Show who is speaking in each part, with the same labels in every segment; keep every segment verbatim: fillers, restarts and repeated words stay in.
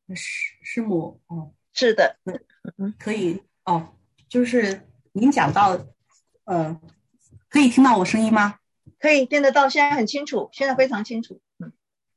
Speaker 1: 师师母哦，
Speaker 2: 是的。
Speaker 1: 嗯，可以哦，就是您讲到，呃，可以听到我声音吗？
Speaker 2: 可以听得到，现在很清楚，现在非常清楚。嗯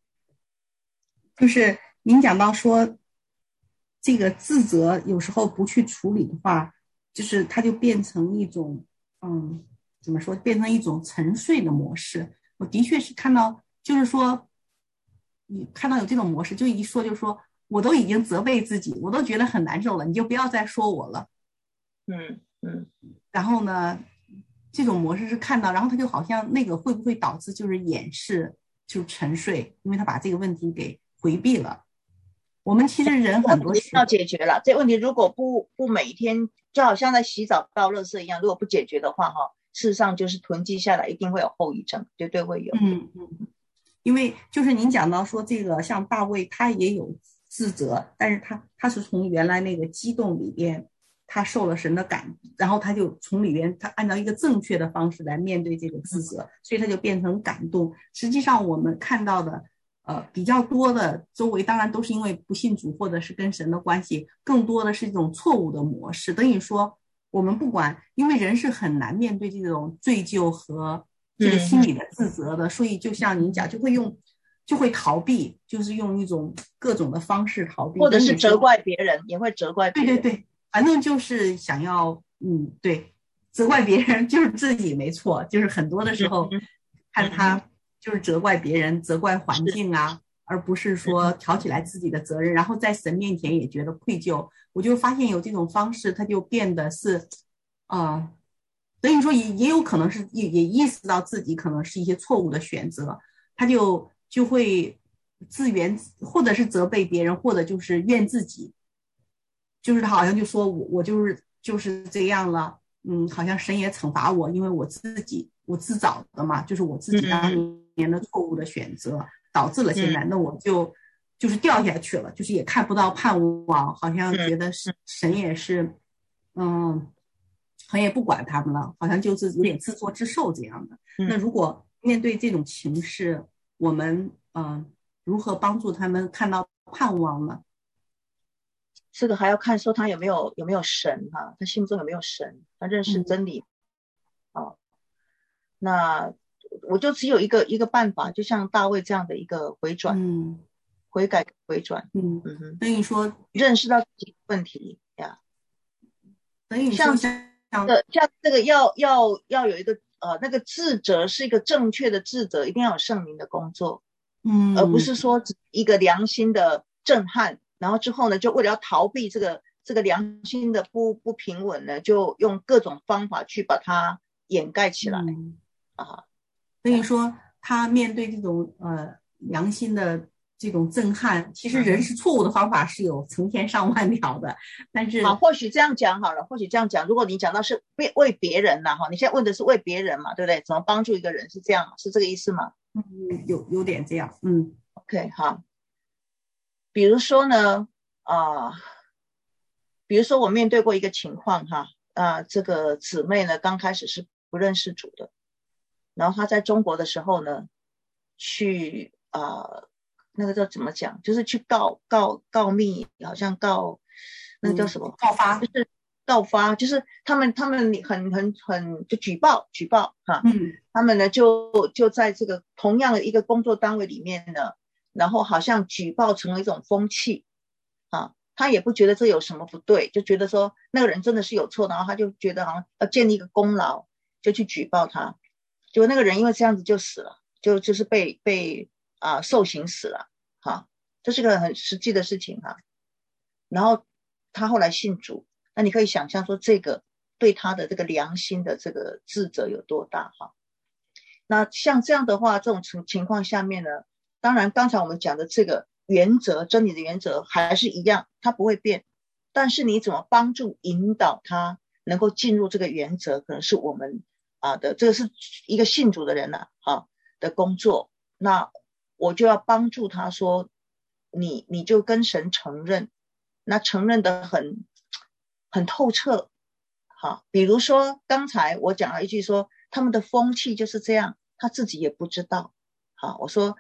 Speaker 1: 就是您讲到说，这个自责有时候不去处理的话，就是它就变成一种，嗯，怎么说，变成一种沉睡的模式。我的确是看到，就是说，你看到有这种模式，就一说就说，我都已经责备自己，我都觉得很难受了，你就不要再说我了。
Speaker 2: 嗯嗯。
Speaker 1: 然后呢，这种模式是看到，然后他就好像那个会不会导致就是掩饰，就沉睡，因为他把这个问题给回避了。我们其实人很
Speaker 2: 问题要
Speaker 1: 多时候，
Speaker 2: 解决了，这问题如果不不每天就好像在洗澡倒垃圾一样，如果不解决的话，哈，事实上就是囤积下来，一定会有后遗症，绝对会有。
Speaker 1: 嗯嗯，因为就是您讲到说这个像大卫他也有自责，但是他他是从原来那个激动里边，他受了神的感，然后他就从里边他按照一个正确的方式来面对这个自责，所以他就变成感动。实际上我们看到的呃比较多的周围当然都是因为不信主或者是跟神的关系，更多的是一种错误的模式，等于说我们不管，因为人是很难面对这种罪疚和这个心理
Speaker 2: 嗯。
Speaker 1: 的自责的，所以就像您讲，就会用就会逃避，就是用一种各种的方式逃避。
Speaker 2: 或者是责
Speaker 1: 等于说，
Speaker 2: 怪别人，也会责怪别人。
Speaker 1: 对对对，反正就是想要，嗯，对，责怪别人就是自己没错，就是很多的时候
Speaker 2: 嗯嗯。
Speaker 1: 看他就是责怪别人、责怪环
Speaker 2: 是。
Speaker 1: 境啊，而不是说
Speaker 2: 嗯
Speaker 1: 挑起来自己的责任，然后在神面前也觉得愧疚。我就发现有这种方式，他就变得是，呃，等于说也也有可能是也也意识到自己可能是一些错误的选择，他就就会自怨，或者是责备别人，或者就是怨自己，就是他好像就说我我就是就是这样了，嗯，好像神也惩罚我，因为我自己我自找的嘛，就是我自己当
Speaker 2: 嗯
Speaker 1: 年的错误的选择导致了现
Speaker 2: 嗯
Speaker 1: 在，那我就就是掉下去了，就是也看不到盼望，好像
Speaker 2: 嗯
Speaker 1: 觉得神也是，嗯，神也不管他们了，好像就是有点自作自受这样的。那
Speaker 2: 嗯。
Speaker 1: 如果面对这种情势，我们嗯、呃如何帮助他们看到盼望呢？
Speaker 2: 这个还要看说他有没有有没有神哈、他心中有没有神，他认识
Speaker 1: 嗯
Speaker 2: 真理啊。那我就只有一个一个办法，就像大卫这样的一个回转、
Speaker 1: 嗯。
Speaker 2: 悔改、回转。
Speaker 1: 嗯，
Speaker 2: 嗯哼。
Speaker 1: 等于说，
Speaker 2: 认识到自己的问题呀。
Speaker 1: 等于说
Speaker 2: 像
Speaker 1: 像像
Speaker 2: 的像这个要要要有一个呃那个自责是一个正确的自责，一定要有圣灵的工作，而不
Speaker 1: 嗯
Speaker 2: 是说一个良心的震撼，然后之后呢，就为了要逃避这个这个良心的不不平稳呢，就用各种方法去把它掩盖起来
Speaker 1: 嗯，
Speaker 2: 啊。
Speaker 1: 等于说他面对这种呃良心的这种震撼，其实人
Speaker 2: 嗯哼。
Speaker 1: 是错误的方法是有成千上万条的，但
Speaker 2: 好，
Speaker 1: 是
Speaker 2: 或许这样讲好了，或许这样讲，如果你讲到是为为别人呐，哈，你现在问的是为别人嘛，对不对？怎么帮助一个人是这样，是这个意思吗
Speaker 1: 嗯有有点这样，嗯
Speaker 2: ？OK，好。比如说呢，啊、呃比如说我面对过一个情况哈，啊、呃这个姊妹呢刚开始是不认识主的，然后她在中国的时候呢，去啊、呃那个叫怎么讲，就是去告告告密，好像告那个叫
Speaker 1: 嗯，
Speaker 2: 什么，
Speaker 1: 爆发，
Speaker 2: 就是告发，就是他们他们很很很就举报举报哈，
Speaker 1: 嗯
Speaker 2: 他们呢就就在这个同样的一个工作单位里面呢，然后好像举报成了一种风气啊。他也不觉得这有什么不对，就觉得说那个人真的是有错，然后他就觉得好像要建立一个功劳，就去举报他。结果那个人因为这样子就死了，就就是被被啊、呃受刑死了。哈，这是个很实际的事情哈。然后他后来信主，那你可以想象说这个对他的这个良心的这个自责有多大哈。那像这样的话，这种情情况下面呢，当然刚才我们讲的这个原则，真理的原则还是一样，它不会变。但是你怎么帮助引导他能够进入这个原则，可能是我们啊的，这个是一个信主的人呐啊的工作。那我就要帮助他说，你你就跟神承认，那承认的很很透彻。好，比如说刚才我讲了一句说他们的风气就是这样，他自己也不知道。好，我说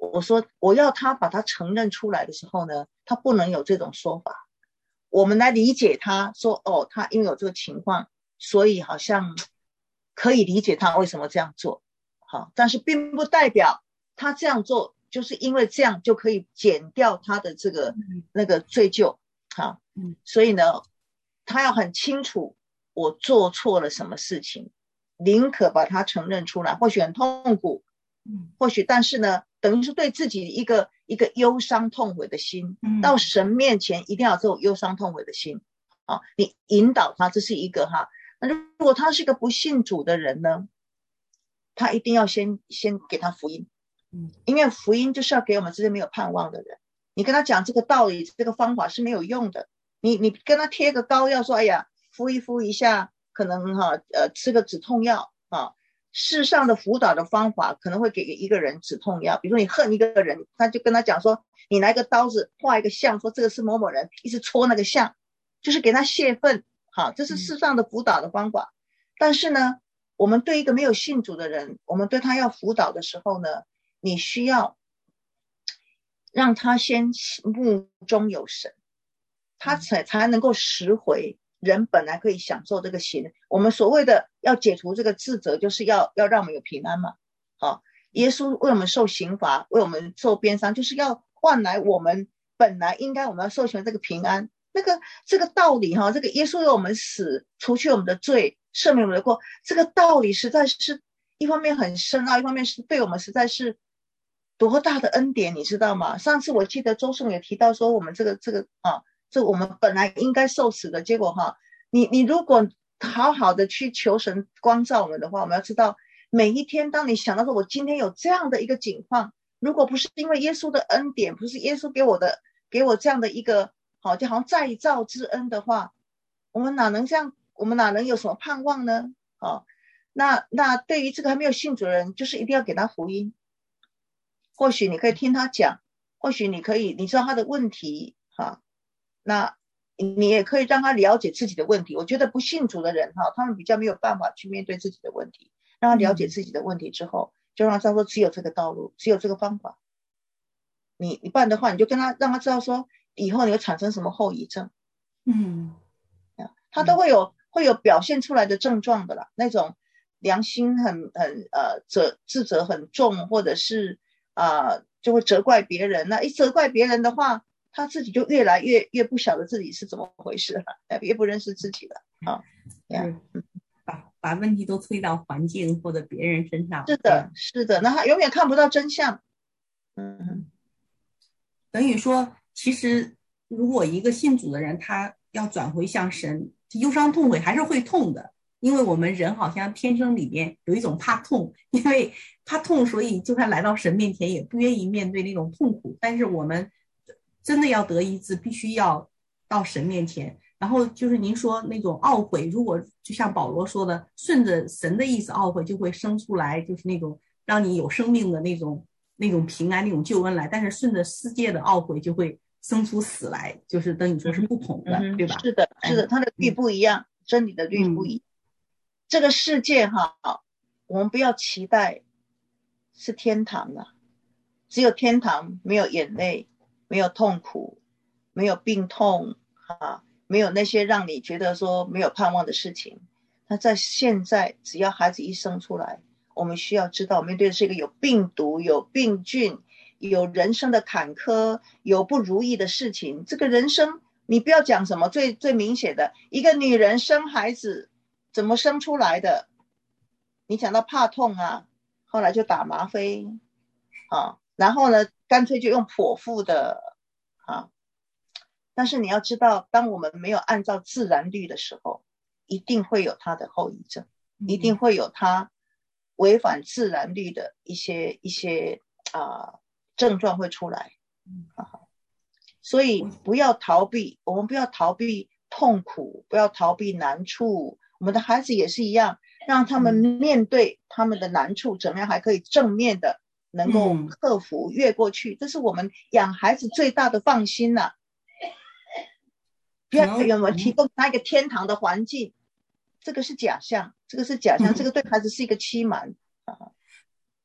Speaker 2: 我说我要他把他承认出来的时候呢，他不能有这种说法。我们来理解他说，哦，他因为有这个情况，所以好像可以理解他为什么这样做。好，但是并不代表他这样做就是因为这样就可以减掉他的这个那个罪疚。好，所以呢，他要很清楚我做错了什么事情，宁可把它承认出来，或许很痛苦，或许但是呢，等于是对自己一个一个忧伤痛悔的心，到神面前一定要有这种忧伤痛悔的心啊！你引导他，这是一个哈。那如果他是一个不信主的人呢，他一定要先先给他福音，因为福音就是要给我们这些没有盼望的人。你跟他讲这个道理，这个方法是没有用的。你你跟他贴个膏药，说哎呀，敷一敷一下，可能哈呃吃个止痛药啊。世上的辅导的方法可能会给一个人止痛药，比如说你恨一个人，他就跟他讲说，你拿一个刀子画一个像，说这个是某某人，一直戳那个像，就是给他泄愤。好，这是世上的辅导的方法。但是呢，我们对一个没有信主的人，我们对他要辅导的时候呢，你需要让他先目中有神，他才才能够拾回人本来可以享受这个刑。我们所谓的要解除这个自责，就是要要让我们有平安嘛。好，耶稣为我们受刑罚，为我们受鞭伤，就是要换来我们本来应该我们要受刑这个平安。那个这个道理哈，这个耶稣为我们死，除去我们的罪，赦免我们的过，这个道理实在是一方面很深奥，一方面是对我们实在是多大的恩典，你知道吗？上次我记得周颂也提到说，我们这个这个啊，这我们本来应该受死的，结果哈，你你如果好好的去求神光照我们的话，我们要知道，每一天当你想到说我今天有这样的一个境况，如果不是因为耶稣的恩典，不是耶稣给我的给我这样的一个好就好像再造之恩的话，我们哪能这样，我们哪能有什么盼望呢？哦，那那对于这个还没有信主的人，就是一定要给他福音。或许你可以听他讲，或许你可以你知道他的问题哈，那你也可以让他了解自己的问题。我觉得不信主的人哈，他们比较没有办法去面对自己的问题，让他了解自己的问题之后，就让他说只有这个道路，只有这个方法。你你不然的话，你就跟他让他知道说以后你会产生什么后遗症。
Speaker 1: 嗯，
Speaker 2: 他都会有会有表现出来的症状的啦，那种良心很很呃责自责很重，或者是啊、呃、就会责怪别人。那一责怪别人的话，他自己就越来越越不晓得自己是怎么回事了，越不认识自己了啊。
Speaker 1: 嗯，把把问题都推到环境或者别人身上。
Speaker 2: 是的，是的，那他永远看不到真相。嗯，
Speaker 1: 等于说，其实如果一个信主的人，他要转回向神，忧伤痛悔还是会痛的，因为我们人好像天生里面有一种怕痛，因为怕痛，所以就算来到神面前也不愿意面对那种痛苦。但是我们真的要得医治，必须要到神面前。然后就是您说那种懊悔，如果就像保罗说的，顺着神的意思懊悔，就会生出来就是那种让你有生命的那种那种平安、那种救恩来。但是顺着世界的懊悔，就会生出死来，就是等于说是不同的，嗯、对吧？
Speaker 2: 是的，是的，它的律不一样，嗯、真理的律不一样。嗯、这个世界哈，我们不要期待是天堂啊，只有天堂没有眼泪，没有痛苦，没有病痛啊，没有那些让你觉得说没有盼望的事情。那在现在，只要孩子一生出来，我们需要知道，面对的是一个有病毒、有病菌、有人生的坎坷、有不如意的事情。这个人生，你不要讲什么最最明显的，一个女人生孩子怎么生出来的？你讲到怕痛啊，后来就打吗啡啊，然后呢，干脆就用剖腹的啊。但是你要知道，当我们没有按照自然律的时候，一定会有它的后遗症，一定会有它违反自然律的一些一些啊、呃、症状会出来。啊，所以不要逃避，我们不要逃避痛苦，不要逃避难处。我们的孩子也是一样，让他们面对他们的难处，怎么样还可以正面的能够克服、越过去，这是我们养孩子最大的放心呐、啊。不要有没有提供他一个天堂的环境，这个是假象，这个是假象，这个对孩子是一个欺瞒啊。
Speaker 1: 其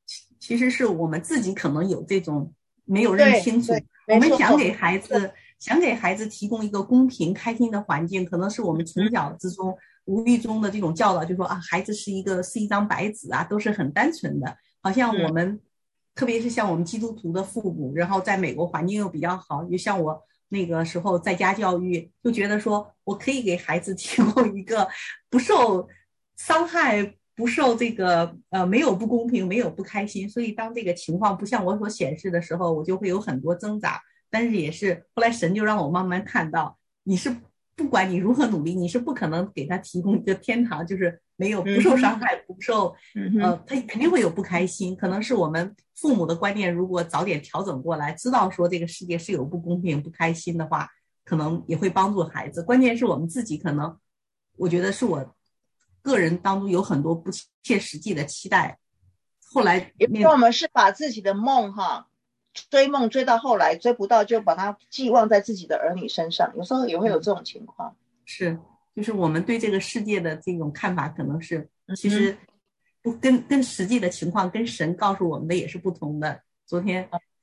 Speaker 1: 其实是我们自己可能有这种没有认清楚，我们想给孩子想给孩子提供一个公平开心的环境，可能是我们从小之中无意中的这种教导，就说啊，孩子是一个是一张白纸啊，都是很单纯的，好像我们、嗯、特别是像我们基督徒的父母，然后在美国环境又比较好，就像我那个时候在家教育，就觉得说我可以给孩子提供一个不受伤害，不受这个呃没有不公平，没有不开心，所以当这个情况不像我所显示的时候，我就会有很多挣扎。但是也是后来神就让我慢慢看到，你是不管你如何努力，你是不可能给他提供一个天堂，就是没有不受伤害，不受呃他肯定会有不开心。可能是我们父母的观念如果早点调整过来，知道说这个世界是有不公平不开心的话，可能也会帮助孩子。关键是我们自己可能我觉得是我个人当中有很多不切实际的期待，后来
Speaker 2: 因为我们是把自己的梦哈追梦追到后来追不到，就把它寄望在自己的儿女身上，有时候也会有这种情况。
Speaker 1: 是，就是我们对这个世界的这种看法可能是其实不跟跟实际的情况跟神告诉我们的也是不同的。昨天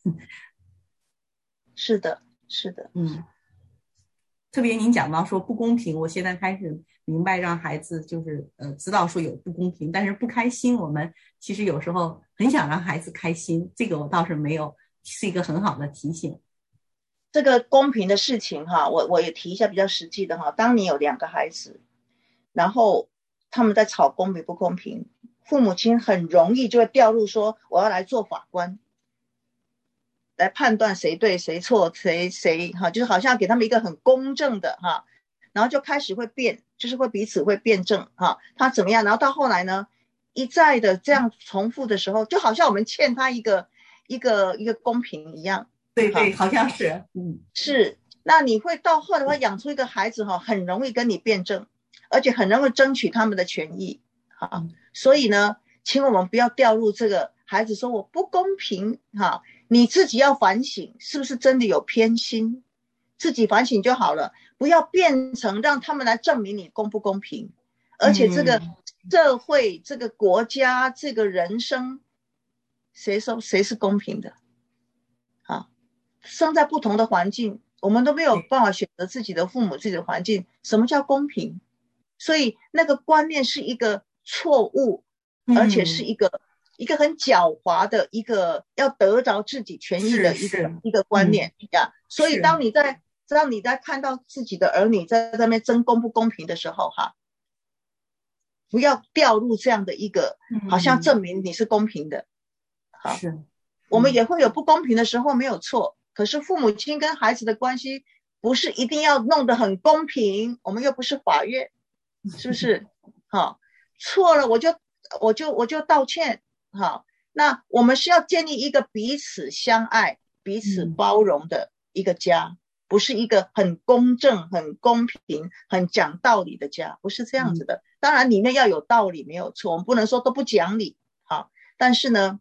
Speaker 2: 是的是的
Speaker 1: 嗯，特别您讲到说不公平，我现在开始明白让孩子就是呃知道说有不公平，但是不开心我们其实有时候很想让孩子开心，这个我倒是没有，是一个很好的提醒。
Speaker 2: 这个公平的事情哈，我我也提一下比较实际的哈。当你有两个孩子，然后他们在吵公平不公平，父母亲很容易就会掉入说我要来做法官，来判断谁对谁错，谁谁哈，就是好像给他们一个很公正的哈，然后就开始会辩，就是会彼此会辩证哈，他怎么样，然后到后来呢，一再的这样重复的时候，就好像我们欠他一个一个一个公平一样。
Speaker 1: 对对，好像是，嗯，
Speaker 2: 是。那你会到后来会养出一个孩子哈，很容易跟你辩证，而且很容易争取他们的权益哈。所以呢，请我们不要掉入这个孩子说我不公平哈，你自己要反省，是不是真的有偏心，自己反省就好了，不要变成让他们来证明你公不公平。而且这个社会、这个国家、这个人生，谁说谁是公平的？啊，生在不同的环境，我们都没有办法选择自己的父母、自己的环境。什么叫公平？所以那个观念是一个错误，而且是一个、嗯、一个很狡猾的一个要得着自己权益的一个一个观念呀、嗯。所以当你在当你在看到自己的儿女在那边争公不公平的时候，哈，不要掉入这样的一个好像证明你是公平的。好，是。我们也会有不公平的时候，没有错。可是父母亲跟孩子的关系不是一定要弄得很公平，我们又不是法院，是不是？好，错了我就我就我就道歉。好，那我们是要建立一个彼此相爱、彼此包容的一个家，不是一个很公正、很公平、很讲道理的家，不是这样子的。当然里面要有道理，没有错，我们不能说都不讲理。好，但是呢。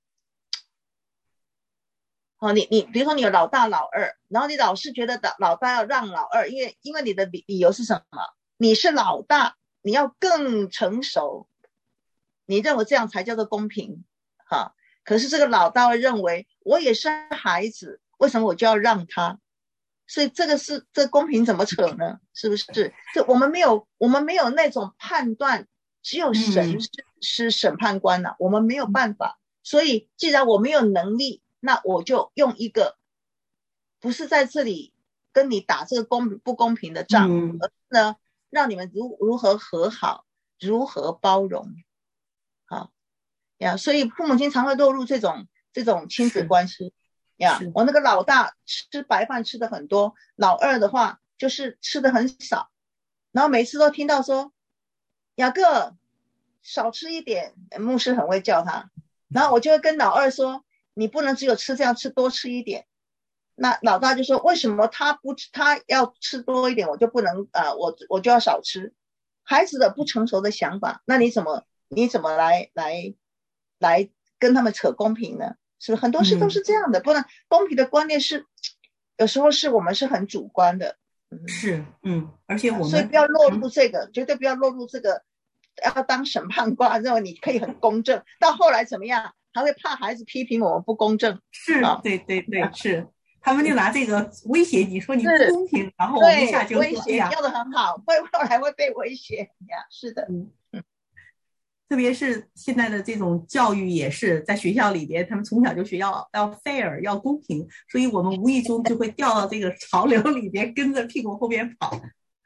Speaker 2: 哦，你你比如说你有老大老二，然后你老是觉得老大要让老二，因为因为你的理理由是什么？你是老大，你要更成熟，你认为这样才叫做公平，哈。可是这个老大会认为我也是孩子，为什么我就要让他？所以这个是这公平怎么扯呢？是不是？就我们没有我们没有那种判断，只有神是、嗯、是审判官啊，我们没有办法。所以既然我没有能力。那我就用一个不是在这里跟你打这个公不公平的仗、嗯、而是呢让你们如如何和好，如何包容。好呀，所以父母亲常会落入这种这种亲子关系呀。我那个老大吃白饭吃的很多，老二的话就是吃的很少，然后每次都听到说雅各少吃一点，牧师很会叫他，然后我就会跟老二说你不能只有吃这样吃，多吃一点。那老大就说为什么他不他要吃多一点，我就不能呃我我就要少吃。孩子的不成熟的想法，那你怎么你怎么来来来跟他们扯公平呢？是不是很多事都是这样的、嗯、不能公平的观念是有时候是我们是很主观的。
Speaker 1: 嗯、是嗯，而且我们
Speaker 2: 所以不要落入这个、嗯、绝对不要落入这个要当审判官，认为你可以很公正，到后来怎么样还会怕孩子批评我们不公正。
Speaker 1: 是，
Speaker 2: 啊、
Speaker 1: 对对对，是，他们就拿这个威胁你说你不
Speaker 2: 是
Speaker 1: 公平，然后我们一下
Speaker 2: 对，
Speaker 1: 就说，哎呀，
Speaker 2: 威胁用的很好，会后来会被威胁呀，是的。
Speaker 1: 嗯。特别是现在的这种教育也是在学校里边，他们从小就学要要 fair 要公平，所以我们无意中就会掉到这个潮流里边，跟着屁股后边跑，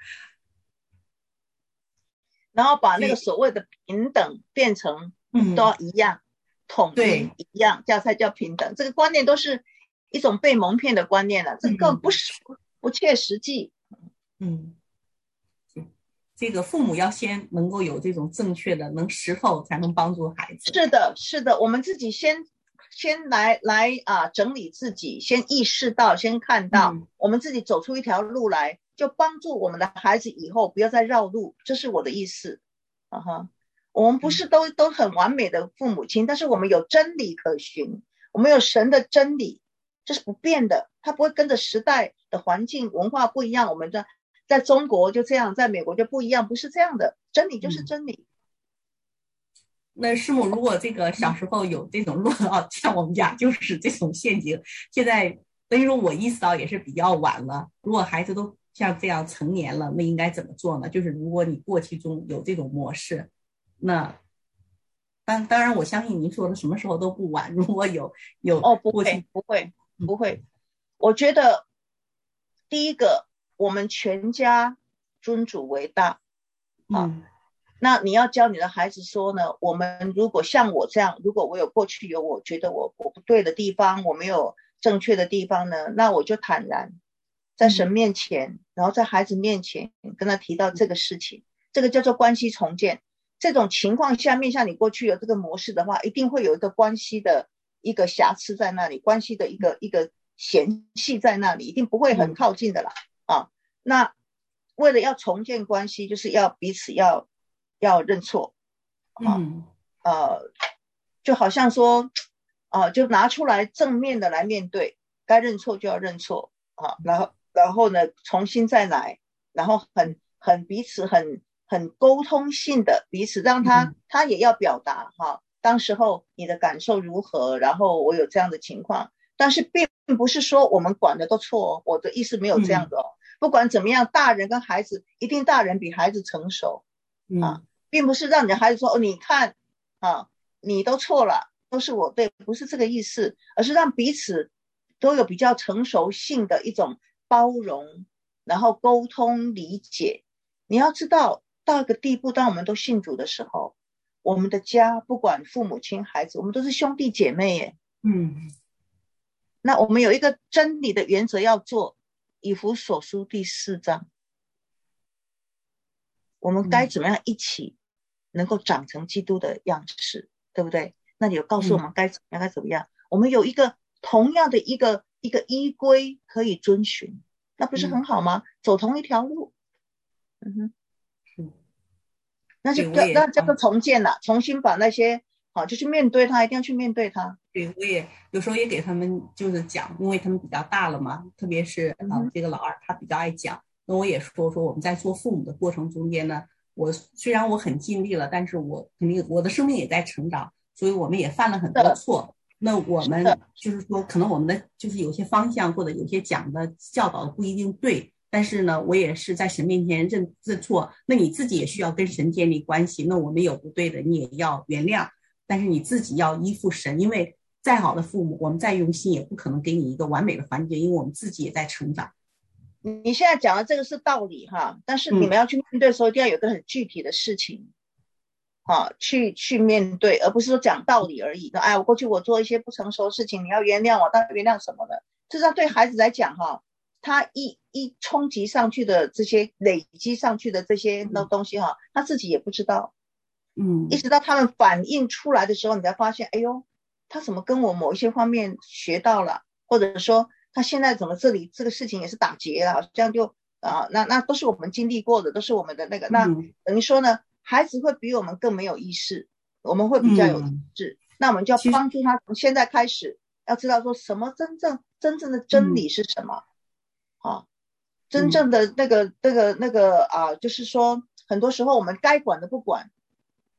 Speaker 2: 然后把那个
Speaker 1: 所以
Speaker 2: 所谓的平等变成
Speaker 1: 嗯，
Speaker 2: 都要一样，统
Speaker 1: 对，
Speaker 2: 一一样，这样才叫平等。这个观念都是一种被蒙骗的观念了，这个
Speaker 1: 嗯
Speaker 2: 不是不切实际。
Speaker 1: 嗯，这个父母要先能够有这种正确的能识透，才能帮助孩子。
Speaker 2: 是的，是的，我们自己先先来来啊整理自己，先意识到，先看到，
Speaker 1: 嗯
Speaker 2: 我们自己走出一条路来，就帮助我们的孩子以后不要再绕路，这是我的意思。啊哈，我们不是都都很完美的父母亲，但是我们有真理可循，我们有神的真理，这是不变的，它不会跟着时代的环境文化不一样，我们的在中国就这样，在美国就不一样，不是这样的，真理就是真理。
Speaker 1: 那师母，如果这个小时候有这种落到像我们家就是这种陷阱，现在等于说我意识到也是比较晚了。如果孩子都像这样成年了，那应该怎么做呢？就是如果你过去中有这种模式，那当当然我相信您说的什么时候都不晚。如果有有
Speaker 2: 哦，不
Speaker 1: 过去，
Speaker 2: 会，不会，不会。我觉得第一个，我们全家尊主为大啊。
Speaker 1: 嗯
Speaker 2: 那你要教你的孩子说呢，我们如果像我这样，如果我有过去有我觉得我我不对的地方，我没有正确的地方呢，那我就坦然在神面前，然后在孩子面前跟他提到这个事情，这个叫做关系重建。这种情况下面，像你过去有这个模式的话，一定会有一个关系的一个瑕疵在那里，关系的一个一个嫌隙在那里，一定不会很靠近的啦。啊，那为了要重建关系，就是要彼此要要认错。啊，
Speaker 1: 嗯
Speaker 2: 呃，就好像说，啊，就拿出来正面的来面对，该认错就要认错啊，然后然后呢，重新再来，然后很很彼此很很沟通性的彼此，让他、
Speaker 1: 嗯
Speaker 2: 他也要表达哈，当时候你的感受如何，然后我有这样的情况，但是并不是说我们管的都错哦，我的意思没有这样的哦。不管怎么样，大人跟孩子一定大人比孩子成熟啊，
Speaker 1: 嗯
Speaker 2: 并不是让你的孩子说哦，你看啊，你都错了，都是我对，不是这个意思，而是让彼此都有比较成熟性的一种包容，然后沟通理解。你要知道，到一个地步，当我们都信主的时候，我们的家不管父母亲孩子，我们都是兄弟姐妹耶。
Speaker 1: 嗯
Speaker 2: 那我们有一个真理的原则要做，以弗所书第四章，我们该怎么样一起能够长成基督的样式，对不对？那你有告诉我们该怎么样，该怎么样？我们有一个同样的一个一个依规可以遵循，那不是很好吗？走同一条路。嗯哼，那就叫那叫做重建了，重新把那些好就去面对它，一定要去面对它。
Speaker 1: 对，我也有时候也给他们就是讲，因为他们比较大了嘛，特别是啊、呃、这个老二他比较爱讲，那我也说说我们在做父母的过程中间呢，我虽然我很尽力了，但是我肯定我的生命也在成长，所以我们也犯了很多错。那我们就是说，可能我们的就是有些方向或者有些讲的教导的不一定对，但是呢，我也是在神面前认认错。那你自己也需要跟神建立关系。那我们有不对的，你也要原谅，但是你自己要依附神，因为再好的父母，我们再用心也不可能给你一个完美的环境，因为我们自己也在成长。
Speaker 2: 你现在讲的这个是道理哈，但是你们要去面对的时候，一定要有个很具体的事情，啊，去去面对，而不是说讲道理而已。哎，我过去我做一些不成熟的事情，你要原谅我，但原谅什么呢？这是对孩子来讲哈，他一一冲击上去的这些累积上去的这些那东西哈，他自己也不知道，
Speaker 1: 嗯，
Speaker 2: 一直到他们反应出来的时候，你才发现，哎呦，他怎么跟我某一些方面学到了，或者说他现在怎么这里这个事情也是打结了，这样就啊，那那都是我们经历过的，都是我们的那个，那等于说呢，孩子会比我们更没有意识，我们会比较有意识，嗯、那我们就要帮助他从现在开始，要知道说什么真正真正的真理是什么，嗯、啊，真正的那个那个那个啊，就是说很多时候我们该管的不管。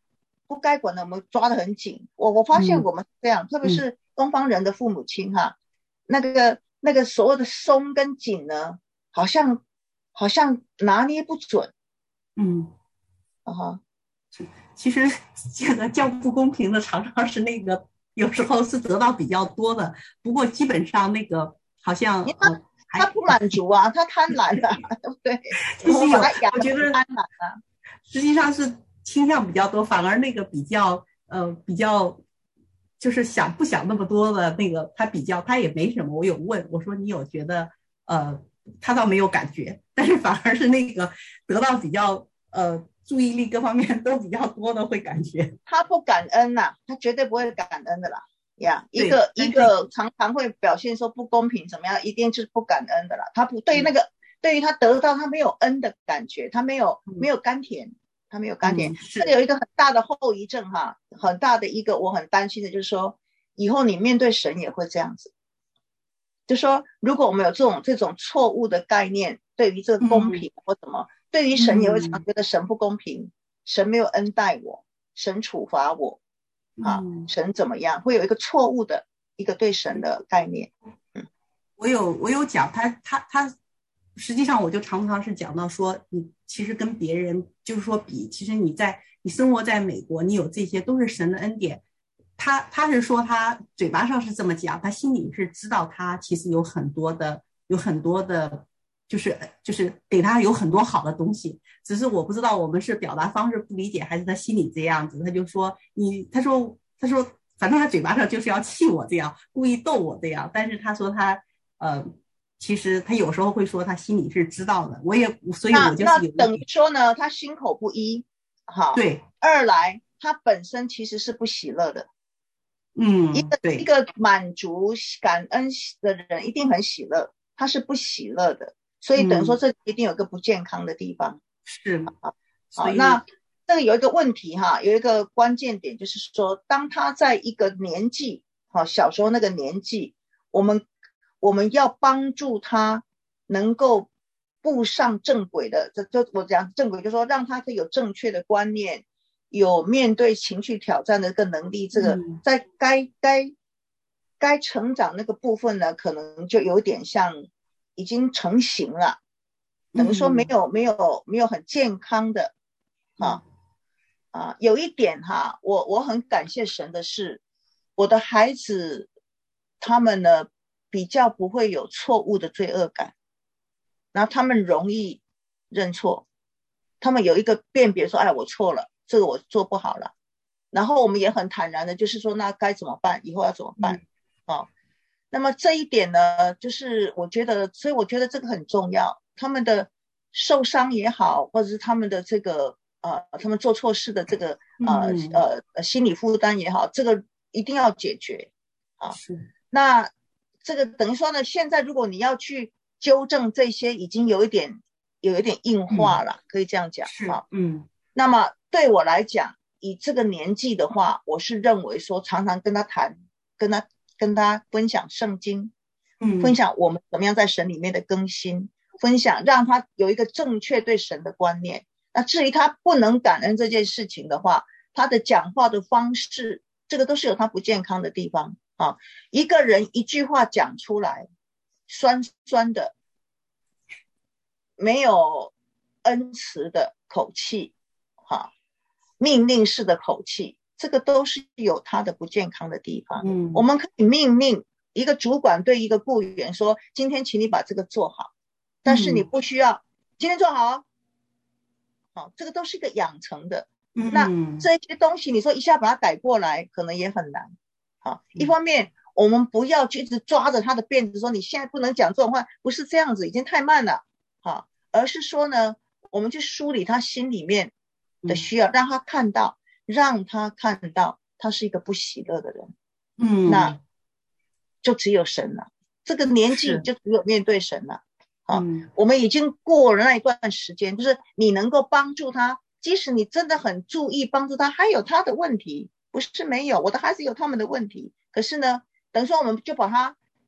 Speaker 2: 不该管的我们抓得很紧。我我发现我们这样，
Speaker 1: 嗯、
Speaker 2: 特别是东方人的父母亲哈，那个那个所谓的松跟紧呢，好像好像拿捏不准。
Speaker 1: 嗯，
Speaker 2: 啊哈，
Speaker 1: 其实这个较不公平的常常是那个有时候是得到比较多的，不过基本上那个好像呃
Speaker 2: 他不满足啊，他贪婪啊，对不对？
Speaker 1: 其实有，
Speaker 2: 我觉得贪婪啊，
Speaker 1: 实际上是倾向比较多，反而那个比较呃比较就是想不想那么多的那个，他比较他也没什么。我有问我说你有觉得呃他倒没有感觉，但是反而是那个得到比较呃注意力各方面都比较多的会感觉。
Speaker 2: 他不感恩呐、啊，他绝对不会感恩的啦。呀、yeah, ，一个一个常常会表现说不公平怎么样，一定是不感恩的啦。他不对于那个、嗯、对于他得到他没有恩的感觉，他没有、嗯、没有甘甜，他没有甘甜。嗯、这个有一个很大的后遗症哈，很大的一个我很担心的就是说，以后你面对神也会这样子。就说如果我们有这种这种错误的概念，对于这个公平或什么，嗯、对于神也会常觉得神不公平，嗯、神没有恩待我，神处罚我。啊，神怎么样？会有一个错误的一个对神的概念。嗯，
Speaker 1: 我有我有讲他他他，实际上我就常常是讲到说，你其实跟别人就是说比，其实你在你生活在美国，你有这些都是神的恩典。他他是说他嘴巴上是这么讲，他心里是知道他其实有很多的有很多的。就是就是给他有很多好的东西，只是我不知道我们是表达方式不理解，还是他心里这样子。他就说你，他说他说，反正他嘴巴上就是要气我这样，故意逗我这样。但是他说他呃，其实他有时候会说他心里是知道的。我也所以我就是有
Speaker 2: 那等于说呢，他心口不一，好，
Speaker 1: 对。
Speaker 2: 二来他本身其实是不喜乐的。
Speaker 1: 嗯，
Speaker 2: 一个
Speaker 1: 对，
Speaker 2: 一个满足感恩的人一定很喜乐，他是不喜乐的。所以等于说这一定有一个不健康的地方。
Speaker 1: 嗯、是
Speaker 2: 好，好，那这个有一个问题哈，有一个关键点就是说，当他在一个年纪，好，小时候那个年纪，我们我们要帮助他能够步上正轨的，这就我讲正轨，就是说让他可以有正确的观念，有面对情绪挑战的一个能力，这个在该该该成长那个部分呢，可能就有点像已经成型了，等于说没有、嗯、没有没有很健康的啊、嗯、啊，有一点哈，我我很感谢神的是，我的孩子他们呢比较不会有错误的罪恶感，然后他们容易认错，他们有一个辨别说，哎，我错了，这个我做不好了，然后我们也很坦然的，就是说那该怎么办，以后要怎么办、嗯啊那么这一点呢，就是我觉得，所以我觉得这个很重要。他们的受伤也好，或者是他们的这个呃，他们做错事的这个呃、嗯、呃心理负担也好，这个一定要解决啊。
Speaker 1: 是。
Speaker 2: 那这个等于说呢，现在如果你要去纠正这些，已经有一点有一点硬化了，嗯、可以这样讲啊。
Speaker 1: 嗯。
Speaker 2: 那么对我来讲，以这个年纪的话，我是认为说，常常跟他谈，跟他。跟他分享圣经，嗯，分享我们怎么样在神里面的更新，分享让他有一个正确对神的观念。那至于他不能感恩这件事情的话，他的讲话的方式，这个都是有他不健康的地方啊。一个人一句话讲出来，酸酸的，没有恩慈的口气，哈，命令式的口气。这个都是有他的不健康的地方。嗯，我们可以命令一个主管对一个雇员说，今天请你把这个做好，但是你不需要、嗯、今天做好，好，这个都是一个养成的。嗯，那这些东西你说一下把它改过来可能也很难。好，一方面我们不要去一直抓着他的辫子说你现在不能讲这种话，不是这样子，已经太慢了。好，而是说呢，我们去梳理他心里面的需要，嗯、让他看到让他看到他是一个不喜乐的人，嗯，那就只有神了。这个年纪就只有面对神了。啊、嗯，我们已经过了那一段时间，就是你能够帮助他，即使你真的很注意帮助他，还有他的问题，不是没有，我的孩子有他们的问题。可是呢，等于说我们就把他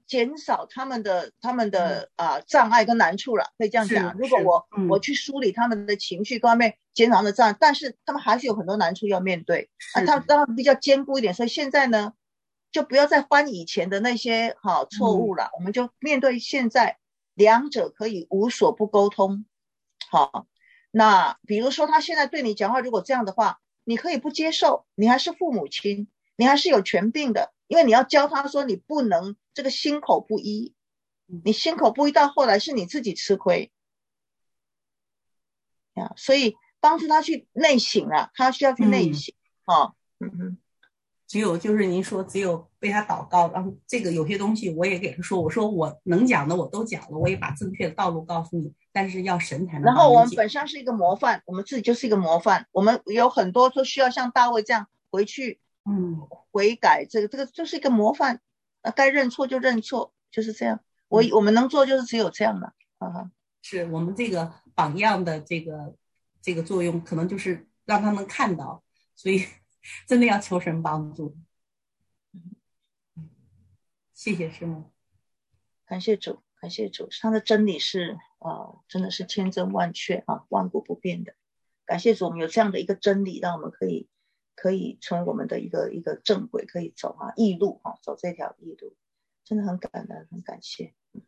Speaker 2: 减少他们的他们的啊、呃、障碍跟难处了，可以这样讲。如果我、嗯、我去梳理他们的情绪各方面，减少他们的障碍，但是他们还是有很多难处要面对啊，他当然比较坚固一点。所以现在呢，就不要再翻以前的那些好错误了、嗯，我们就面对现在，两者可以无所不沟通。好，那比如说他现在对你讲话，如果这样的话，你可以不接受，你还是父母亲，你还是有权柄的，因为你要教他说你不能这个心口不一，你心口不一到后来是你自己吃亏呀，所以帮助他去内省啊，他需要去内省啊。嗯嗯，
Speaker 1: 只有就是您说只有为他祷告，然后这个有些东西我也给他说，我说我能讲的我都讲了，我也把正确的道路告诉你，但是要神才能。
Speaker 2: 然后我们本身是一个模范，我们自己就是一个模范，我们有很多都需要像大卫这样回去嗯悔改，这个这个就是一个模范，呃，该认错就认错，就是这样。我、嗯、我们能做就是只有这样的啊，
Speaker 1: 是我们这个榜样的这个这个作用，可能就是让他们看到，所以真的要求神帮助。谢谢师母，
Speaker 2: 感谢主，感谢主，他的真理是呃，真的是千真万确啊，万古不变的。感谢主，我们有这样的一个真理，让我们可以可以从我们的一个一个正轨可以走啊，义路啊，走这条义路，真的很感恩，很感谢。